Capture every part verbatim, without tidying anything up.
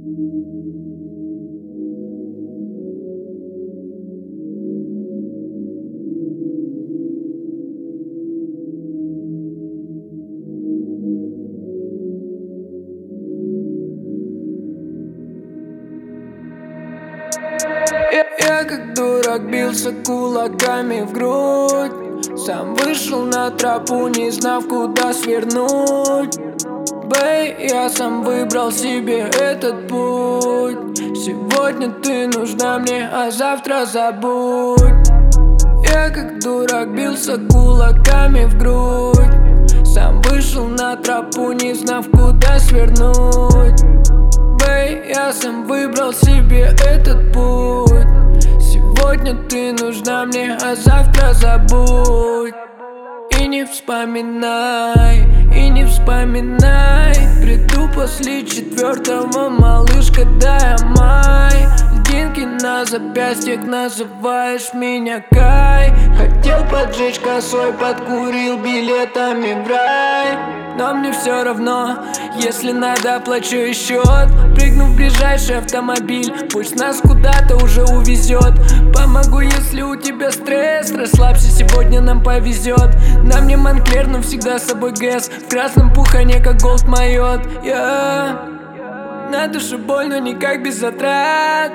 Я, я как дурак бился кулаками в грудь. Сам вышел на тропу, не знав, куда свернуть. Бэй, я сам выбрал себе этот путь. Сегодня ты нужна мне, а завтра забудь. Я как дурак бился кулаками в грудь. Сам вышел на тропу, не знав, куда свернуть. Бэй, я сам выбрал себе этот путь. Сегодня ты нужна мне, а завтра забудь. И не вспоминай, и не вспоминай. Приду после четвертого, малыш, когда я май. Льдинки на запястьях, называешь меня Кай. Хотел поджечь косой, подкурил билетами в рай. Но мне все равно, если надо, оплачу и счет. Прыгну в ближайший автомобиль, пусть нас куда-то уже увезет. Помогу, если у тебя стресс, расслабься, сегодня нам повезет. На мне Монклер, но всегда с собой ГЭС. В красном пухане, как голд моет. yeah. На душе боль, но никак без затрат.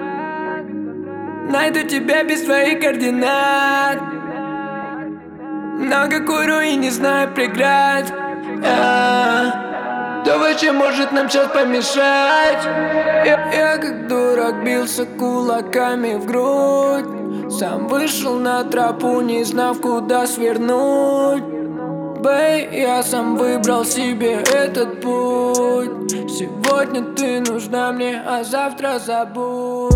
Найду тебя без твоих координат. Много курю и не знаю преград. yeah. То, чем может нам сейчас помешать. я, я как дурак бился кулаками в грудь. Сам вышел на тропу, не знав, куда свернуть. Бэй, я сам выбрал себе этот путь. Сегодня ты нужна мне, а завтра забудь.